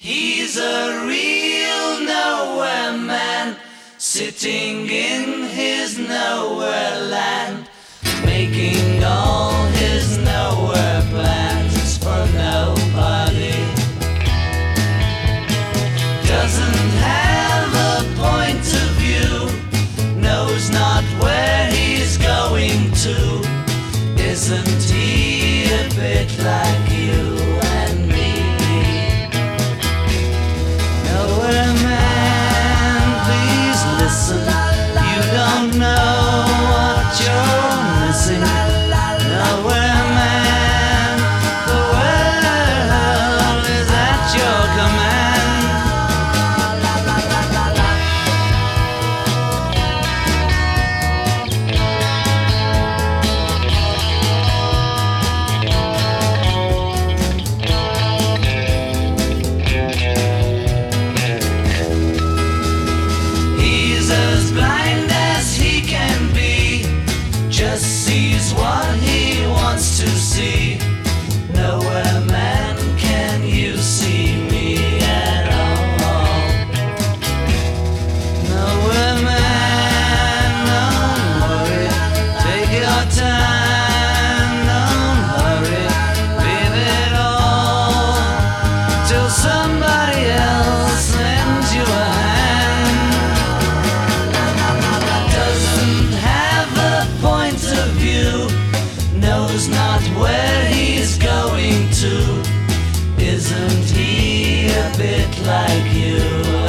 He's a real nowhere man, sitting in his nowhere land, making all his nowhere plans for nobody. Doesn't have a point of view, knows not where he's going to. Isn't he a bit like you and me? Nowhere man, please listen. You don't know what you're missing. Nowhere man, the world is at your command. He's as blind as he can be, just sees what he wants to see. Nowhere man, can you see me at all? Nowhere man, don't worry, take your time, don't hurry, leave it all till somebody else lends you a hand. Doesn't have a point of view, knows not where he's going to. Isn't he a bit like you?